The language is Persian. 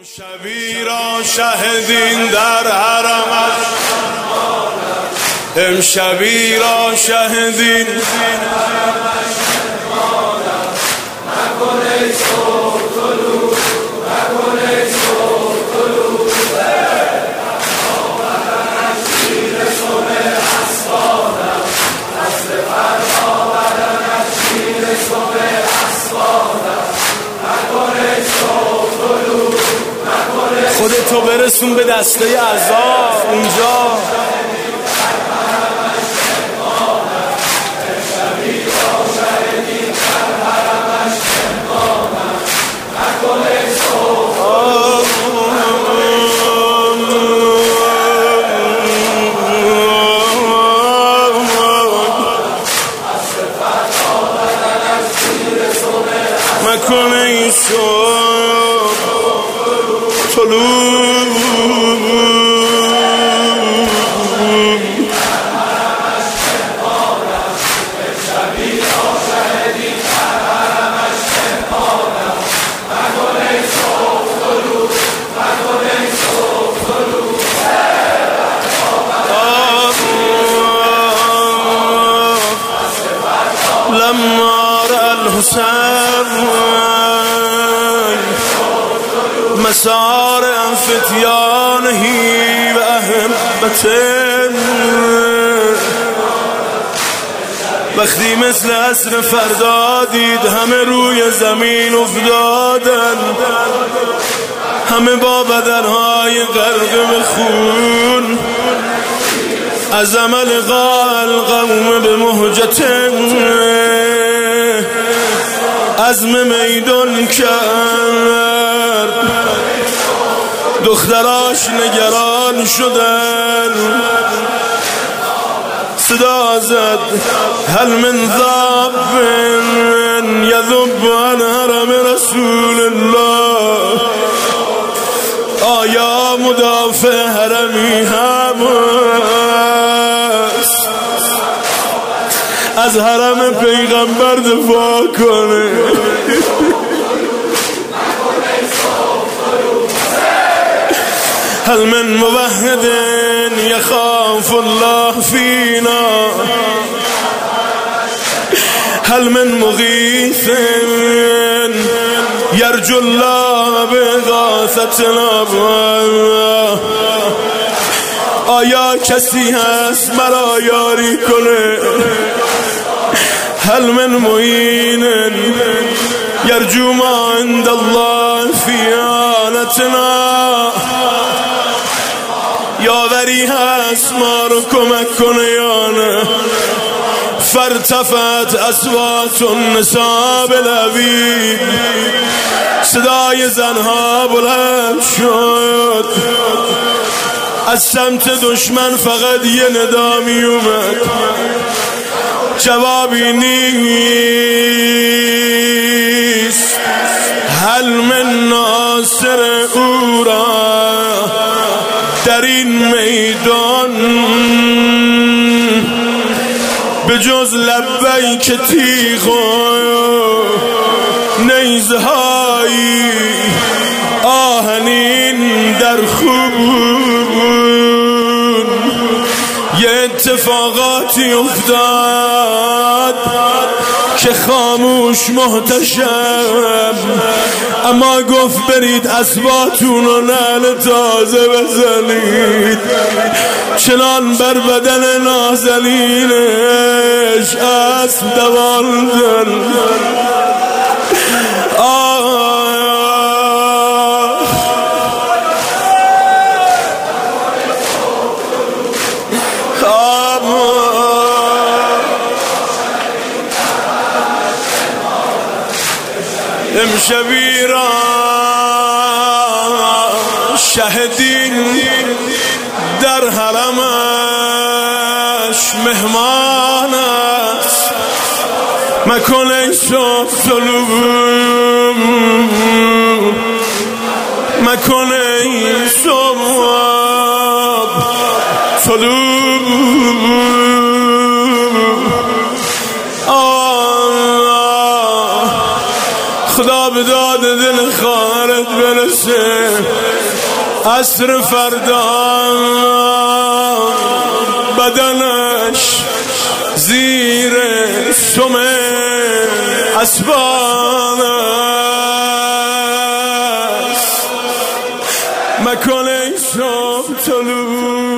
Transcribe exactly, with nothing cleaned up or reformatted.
امشبی را شهدین در حرمش، امشبی را شهدین خودتو برسون به دسته عذاب اونجا. مکنه این صبح طلوع لما رأى الحسين مسار فتيانه وأهبته، وقتی مثل عصر فردا دید همه روی زمین افتادن، همه با بدنهای غرق به خون، از عمل قال قوم به مهجته عزم میدان کرد. دختراش نگران شدن، صدا زد هل من ذاب یذب عن حرم رسول الله، آیا مدافع حرمی هم از حرم پیغمبر دفاع کنه؟ هل من موحد یخاف الله فینا، هل من مغیث یرجو الله بغاثتنا، آیا کسی هست مرا یاری کنه؟ هل من معین یرجو ما عند الله فی آنتنا، یاوری هست ما رو کمک کنه یا نه؟ فارتفعت اصوات النساء بالعبید، صدای زنها بلند شد، از سمت دشمن فقط یه ندا می اومد، جوابی نیست. هل من ناصر او را در این میدان به جز لبیک تیغ و نیزهای آهنین در خون، یه اتفاقاتی افتاد که خاموش محتشم، اما گفت برید اسباتون و نعل تازه بزنید، چنان بر بدن نازنینش اسب دواندن. امشبی را شهدین در حرمش مهمان است، مکن ای صبح طلوع، مکن ای صبح طلوع. خدا به داد دل خواهرت برسه عصر فردا بدنش زیر سم اسبان است مکان شب طلوع